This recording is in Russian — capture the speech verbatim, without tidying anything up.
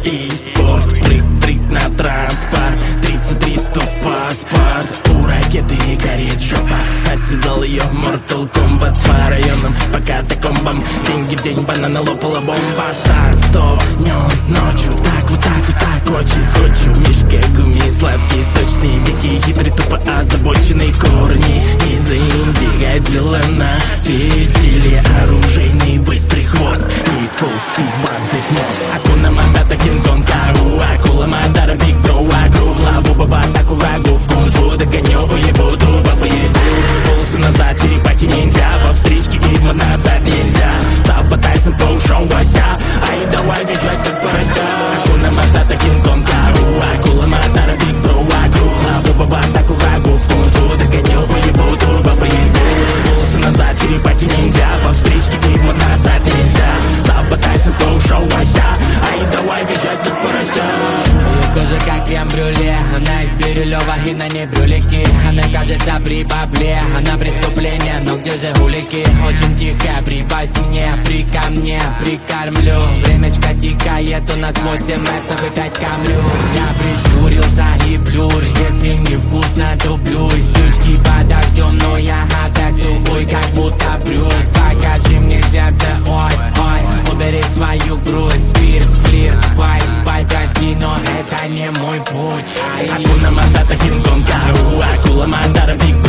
и спорт. Прыг-прыг на транспорт, тридцать три стоп паспорт. У ракеты горит жопа, оседал ее Mortal Kombat. По районам, по катакомбам, деньги в день, банана лопала бомба. Старт, стоп, днем, ночью, так вот так вот так очень хочу. Мишка, гуми, сладкий, сочный, дикий, хитрый, тупо озабоченный. Корни из Индии, Годзилла на фитиле, оружейный быстрый хвост. Need for speed, бандит мост. Акуна Матата, Кинг-Конг, Кару, акула Мадара, Биг Бро, вокруг лаву, баба, атаку врагу. В кунг-фу догоню, уебу, дуба, поеду. Волосы назад, черепахи ниндзя, по встречке и назад нельзя. Сабба Тайсон, по-ушам Вася, ай, давай бежать как порося. Акуна Матата, Кинг-Конг, Кару, акула Мадара, Биг Бро, вокруг лаву, баба, атаку врагу. В кунг-фу догоню, уебу, дуба, поеду. Волосы назад, черепахи ниндзя, по встречке и назад нельзя. Сабба Тайсон, по-ушам Вася, ай, давай бежать как порося. Кожа как крем-брюле, она из бирюлева и на ней брюлики. Она кажется при бабле, она преступление, но где же улики? Очень тихо, прибавь мне, при ко мне, прикормлю. Времечко тикает, у нас восемь месяцев и пять камрю. Я прищурился и блюр, если не вкусно, то плюй. Сучки подождем, но я опять сухой, как будто брют. Покажи мне сердце, ой, ой, убери свою грудь. Спирт, флирт, спай, спай, прости, но это не мой путь. Акуна Матата, Кинг-Конг, Кару, акула Мадара, Биг